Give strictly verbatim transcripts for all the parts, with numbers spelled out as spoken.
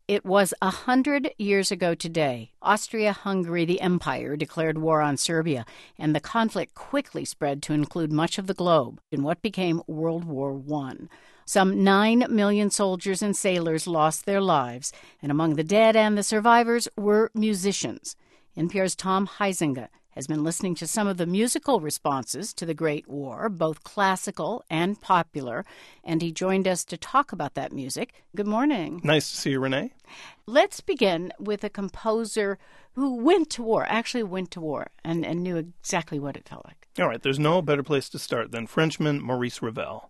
It was a hundred years ago today. Austria-Hungary, the empire, declared war on Serbia, and the conflict quickly spread to include much of the globe in what became World War One. Some nine million soldiers and sailors lost their lives, and among the dead and the survivors were musicians. N P R's Tom Huizenga has been listening to some of the musical responses to the Great War, both classical and popular, and he joined us to talk about that music. Good morning. Nice to see you, Renee. Let's begin with a composer who went to war, actually went to war, and, and knew exactly what it felt like. All right, there's no better place to start than Frenchman Maurice Ravel.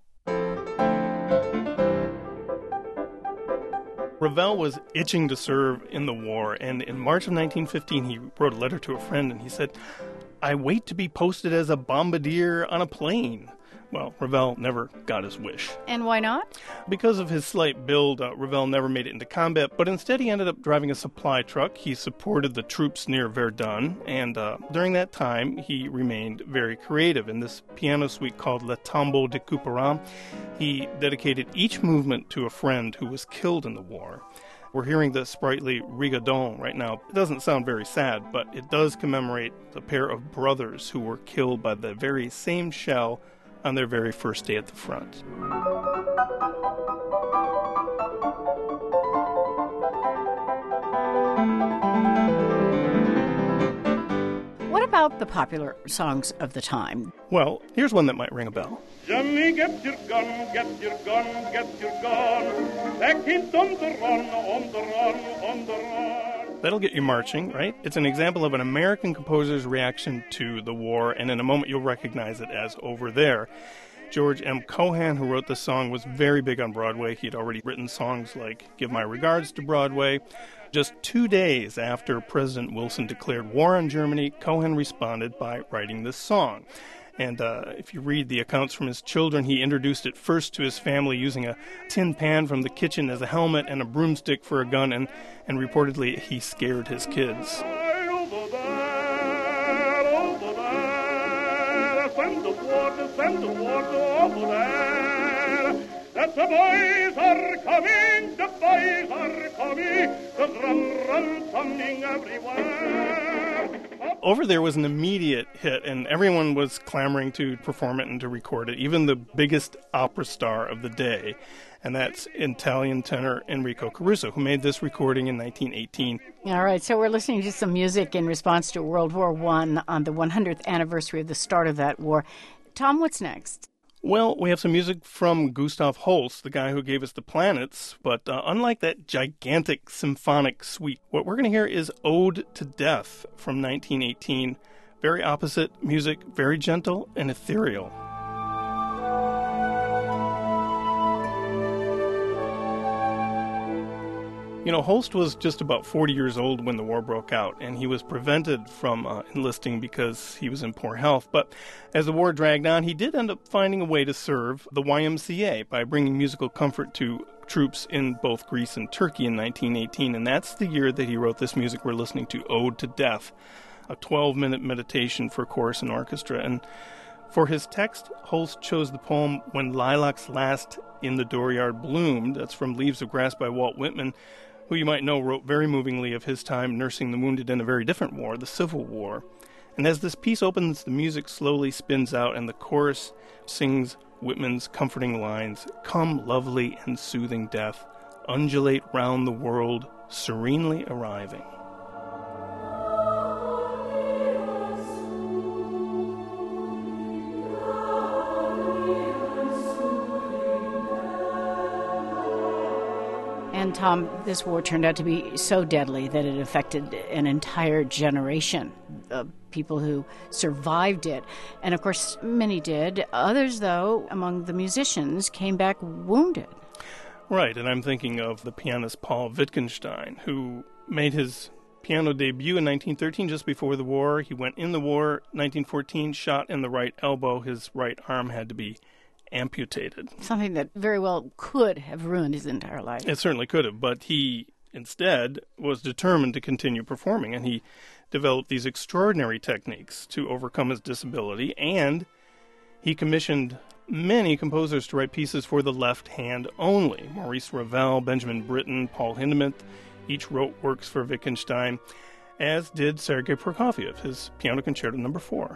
Ravel was itching to serve in the war, and in March of nineteen fifteen, he wrote a letter to a friend, and he said, "I wait to be posted as a bombardier on a plane." Well, Ravel never got his wish. And why not? Because of his slight build, uh, Ravel never made it into combat, but instead he ended up driving a supply truck. He supported the troops near Verdun, and uh, during that time, he remained very creative. In this piano suite called Le Tombeau de Couperin, he dedicated each movement to a friend who was killed in the war. We're hearing the sprightly Rigodon right now. It doesn't sound very sad, but it does commemorate the pair of brothers who were killed by the very same shell on their very first day at the front. What about the popular songs of the time? Well, here's one that might ring a bell. Johnny, get your gun, get your gun, get your gun. Back in on the run, on the run, on the run. That'll get you marching, right? It's an example of an American composer's reaction to the war, and in a moment you'll recognize it as Over There. George M. Cohan, who wrote this song, was very big on Broadway. He'd already written songs like Give My Regards to Broadway. Just two days after President Wilson declared war on Germany, Cohan responded by writing this song. And uh, if you read the accounts from his children, he introduced it first to his family using a tin pan from the kitchen as a helmet and a broomstick for a gun, and, and reportedly he scared his kids. Over there, over there, send the water, send the water over there. That the boys are coming, the boys are coming, the drum run coming everywhere. Over There was an immediate hit, and everyone was clamoring to perform it and to record it, even the biggest opera star of the day, and that's Italian tenor Enrico Caruso, who made this recording in nineteen eighteen. All right, so we're listening to some music in response to World War One on the one hundredth anniversary of the start of that war. Tom, what's next? Well, we have some music from Gustav Holst, the guy who gave us the planets, but uh, unlike that gigantic symphonic suite, what we're going to hear is Ode to Death from nineteen eighteen. Very opposite music, very gentle and ethereal. You know, Holst was just about forty years old when the war broke out, and he was prevented from uh, enlisting because he was in poor health. But as the war dragged on, he did end up finding a way to serve the Y M C A by bringing musical comfort to troops in both Greece and Turkey in nineteen eighteen, and that's the year that he wrote this music we're listening to, Ode to Death, a twelve-minute meditation for chorus and orchestra. And for his text, Holst chose the poem When Lilacs Last in the Dooryard Bloomed. That's from Leaves of Grass by Walt Whitman, who you might know wrote very movingly of his time nursing the wounded in a very different war, the Civil War. And as this piece opens, the music slowly spins out, and the chorus sings Whitman's comforting lines, "Come, lovely and soothing death, undulate round the world, serenely arriving." And Tom, this war turned out to be so deadly that it affected an entire generation of people who survived it. And of course, many did. Others, though, among the musicians, came back wounded. Right, and I'm thinking of the pianist Paul Wittgenstein, who made his piano debut in nineteen thirteen, just before the war. He went in the war, nineteen fourteen, shot in the right elbow. His right arm had to be amputated. Something that very well could have ruined his entire life. It certainly could have, but he instead was determined to continue performing, and he developed these extraordinary techniques to overcome his disability, and he commissioned many composers to write pieces for the left hand only. Maurice Ravel, Benjamin Britten, Paul Hindemith each wrote works for Wittgenstein, as did Sergei Prokofiev, his Piano Concerto number four.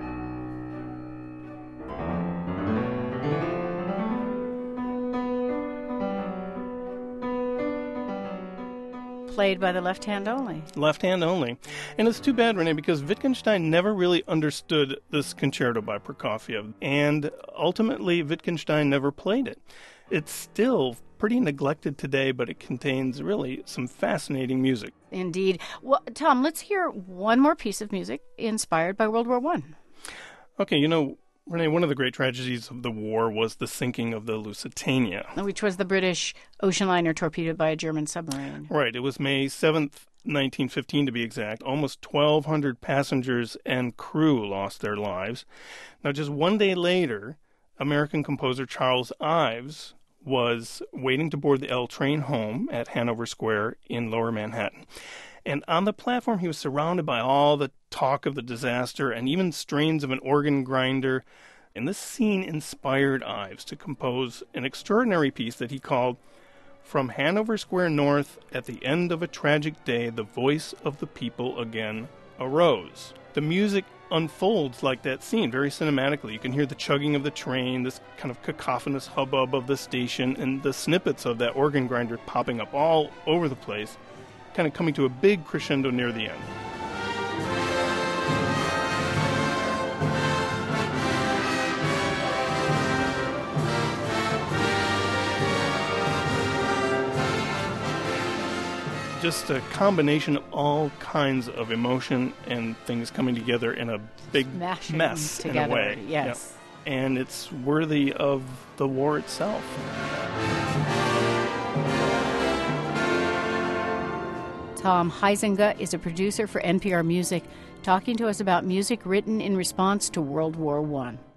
Played by the left hand only. Left hand only. And it's too bad, Renee, because Wittgenstein never really understood this concerto by Prokofiev, and ultimately Wittgenstein never played it. It's still pretty neglected today, but it contains really some fascinating music. Indeed. Well, Tom, let's hear one more piece of music inspired by World War One. Okay, you know, Renee, one of the great tragedies of the war was the sinking of the Lusitania. Which was the British ocean liner torpedoed by a German submarine. Right. It was May seventh, nineteen fifteen to be exact. Almost twelve hundred passengers and crew lost their lives. Now, just one day later, American composer Charles Ives was waiting to board the L train home at Hanover Square in Lower Manhattan. And on the platform, he was surrounded by all the talk of the disaster and even strains of an organ grinder. And this scene inspired Ives to compose an extraordinary piece that he called From Hanover Square North, at the end of a tragic day, the voice of the people again arose. The music unfolds like that scene, very cinematically. You can hear the chugging of the train, this kind of cacophonous hubbub of the station, and the snippets of that organ grinder popping up all over the place, kind of coming to a big crescendo near the end. Just a combination of all kinds of emotion and things coming together in a big Smashing mess together, in a way. yes. Yeah. And it's worthy of the war itself. Tom Huizenga is a producer for N P R Music, talking to us about music written in response to World War One.